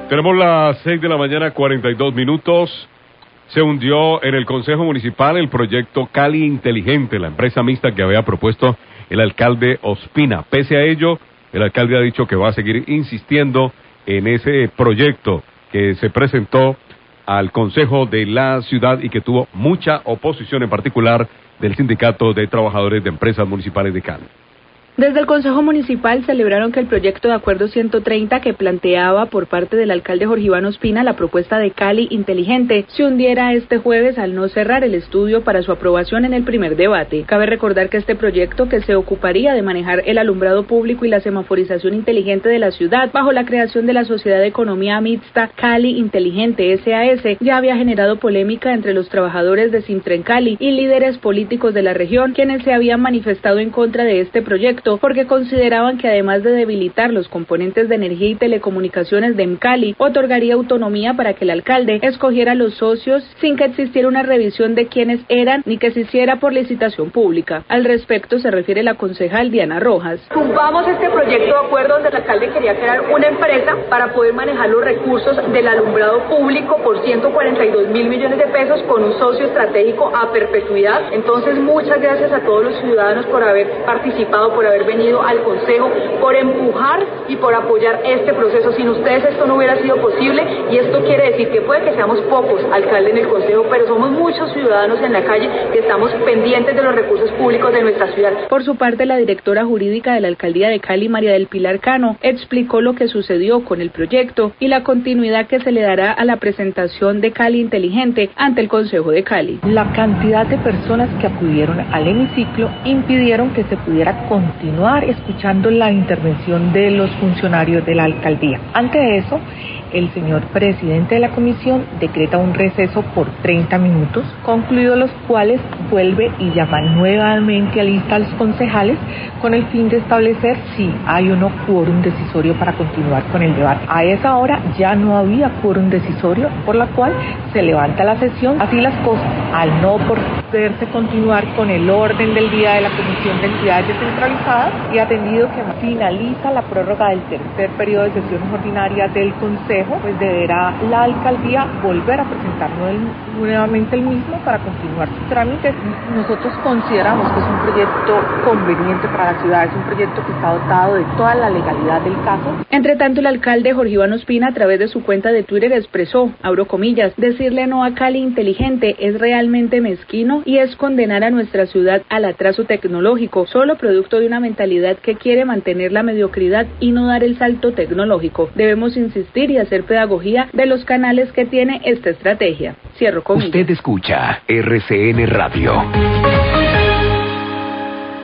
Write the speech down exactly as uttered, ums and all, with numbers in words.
Tenemos las seis de la mañana, cuarenta y dos minutos. Se hundió en el Consejo Municipal el proyecto Cali Inteligente, la empresa mixta que había propuesto el alcalde Ospina. Pese a ello, el alcalde ha dicho que va a seguir insistiendo en ese proyecto que se presentó al Consejo de la ciudad y que tuvo mucha oposición, en particular del Sindicato de Trabajadores de Empresas Municipales de Cali. Desde el Consejo Municipal celebraron que el proyecto de acuerdo ciento treinta que planteaba por parte del alcalde Jorge Iván Ospina la propuesta de Cali Inteligente se hundiera este jueves al no cerrar el estudio para su aprobación en el primer debate. Cabe recordar que este proyecto, que se ocuparía de manejar el alumbrado público y la semaforización inteligente de la ciudad bajo la creación de la Sociedad de Economía Mixta Cali Inteligente S A S, ya había generado polémica entre los trabajadores de Sintren Cali y líderes políticos de la región, quienes se habían manifestado en contra de este proyecto porque consideraban que además de debilitar los componentes de energía y telecomunicaciones de Cali, otorgaría autonomía para que el alcalde escogiera los socios sin que existiera una revisión de quiénes eran ni que se hiciera por licitación pública. Al respecto se refiere la concejal Diana Rojas. Tumbamos este proyecto de acuerdo donde el alcalde quería crear una empresa para poder manejar los recursos del alumbrado público por ciento cuarenta y dos mil millones de pesos con un socio estratégico a perpetuidad. Entonces, muchas gracias a todos los ciudadanos por haber participado, por haber venido al Consejo, por empujar y por apoyar este proceso. Sin ustedes esto no hubiera sido posible y esto quiere decir que puede que seamos pocos alcaldes en el Consejo, pero somos muchos ciudadanos en la calle que estamos pendientes de los recursos públicos de nuestra ciudad. Por su parte, la directora jurídica de la Alcaldía de Cali, María del Pilar Cano, explicó lo que sucedió con el proyecto y la continuidad que se le dará a la presentación de Cali Inteligente ante el Consejo de Cali. La cantidad de personas que acudieron al hemiciclo impidieron que se pudiera continuar escuchando la intervención de los funcionarios de la alcaldía. Ante eso, el señor presidente de la comisión decreta un receso por treinta minutos, concluidos los cuales vuelve y llama nuevamente a lista a los concejales con el fin de establecer si hay o no quórum decisorio para continuar con el debate. A esa hora ya no había quórum decisorio, por la cual se levanta la sesión. Así las cosas, al no poderse continuar con el orden del día de la Comisión de Entidades Descentralizadas y atendido que finaliza la prórroga del tercer periodo de sesiones ordinarias del Consejo, pues deberá la alcaldía volver a presentar nuevamente el mismo para continuar sus trámites. Nosotros consideramos que es un proyecto conveniente para la ciudad, es un proyecto que está dotado de toda la legalidad del caso. Entre tanto, el alcalde Jorge Iván Ospina, a través de su cuenta de Twitter, expresó, abro comillas, decirle no a Cali Inteligente es realmente mezquino y es condenar a nuestra ciudad al atraso tecnológico, solo producto de una mentalidad que quiere mantener la mediocridad y no dar el salto tecnológico. Debemos insistir y hacer pedagogía de los canales que tiene esta estrategia. Cierro comillas. Usted escucha R C N Radio.